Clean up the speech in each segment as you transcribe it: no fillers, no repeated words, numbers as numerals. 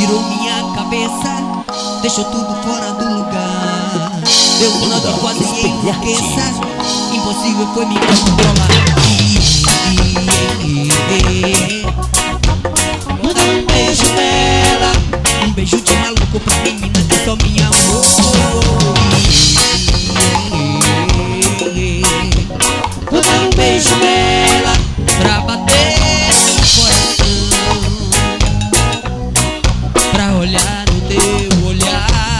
virou minha cabeça, deixou tudo fora do lugar. Deu um nó que quase enlouqueça, impossível foi me controlar. Manda um beijo nela, um beijo de maluco pra menina que só me amou. Manda um beijo nela, pra bater no coração, pra olhar no teu olhar,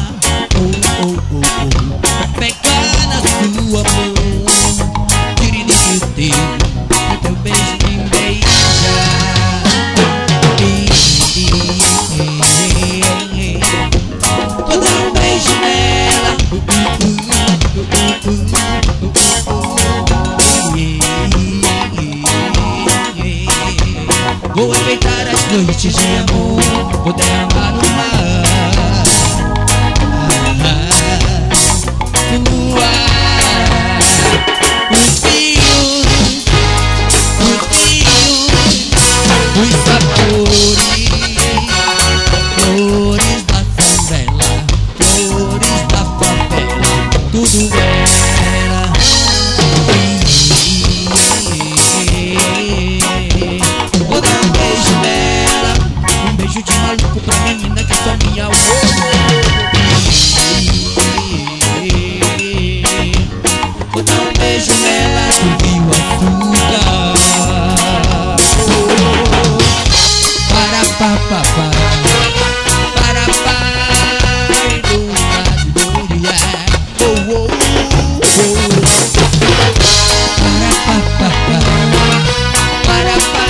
pra pegar na sua mão, tiririri, o teu beijo me beija. Vou dar um beijo nela, vou aproveitar as noites de amor, vou derramar no mar. Os fios, os sabores, flores da favela, flores da favela, tudo era. Vou dar um beijo nela, um beijo de maluco pra menina que só me amou. Vou dar um beijo nela do Rio Açúcar. Para pá pá pá, para pá do oh oh oh. Para pá pá pá, para pá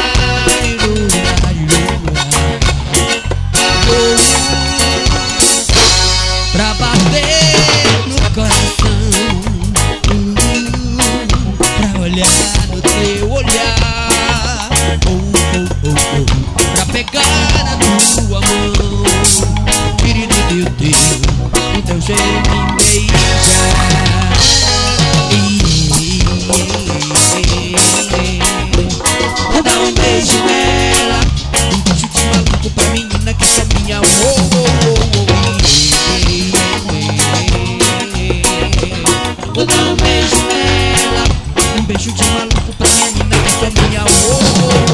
pra bater no coração, pra olhar no teu olhar, pra pegar na tua mão, tiririri, o teu cheiro me beija. Vou dar um beijo nela, um beijo de maluco pra menina que só me amou. Vou dar um beijo nela, um beijo de maluco pra menina que só me amou.